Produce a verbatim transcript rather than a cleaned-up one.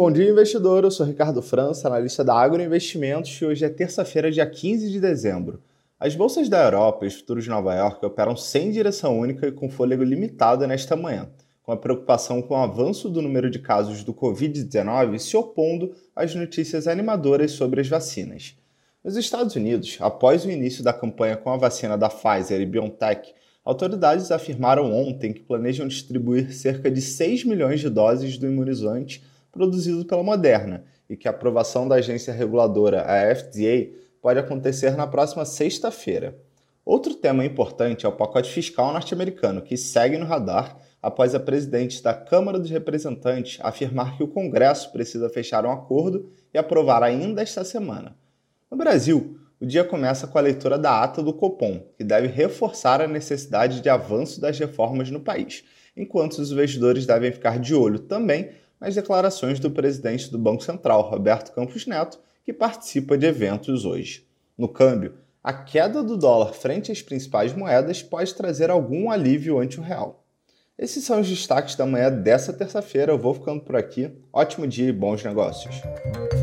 bom dia, investidor. Eu sou Ricardo França, analista da Agroinvestimentos, e hoje é terça-feira, dia quinze de dezembro. As bolsas da Europa e os futuros de Nova York operam sem direção única e com fôlego limitado nesta manhã, com a preocupação com o avanço do número de casos do covid dezenove se opondo às notícias animadoras sobre as vacinas. Nos Estados Unidos, após o início da campanha com a vacina da Pfizer e BioNTech, autoridades afirmaram ontem que planejam distribuir cerca de seis milhões de doses do imunizante produzido pela Moderna e que a aprovação da agência reguladora, a F D A, pode acontecer na próxima sexta-feira. Outro tema importante é o pacote fiscal norte-americano, que segue no radar após a presidente da Câmara dos Representantes afirmar que o Congresso precisa fechar um acordo e aprovar ainda esta semana. No Brasil, o dia começa com a leitura da ata do Copom, que deve reforçar a necessidade de avanço das reformas no país, enquanto os investidores devem ficar de olho também nas declarações do presidente do Banco Central, Roberto Campos Neto, que participa de eventos hoje. No câmbio, a queda do dólar frente às principais moedas pode trazer algum alívio ante o real. Esses são os destaques da manhã dessa terça-feira. Eu vou ficando por aqui. Ótimo dia e bons negócios.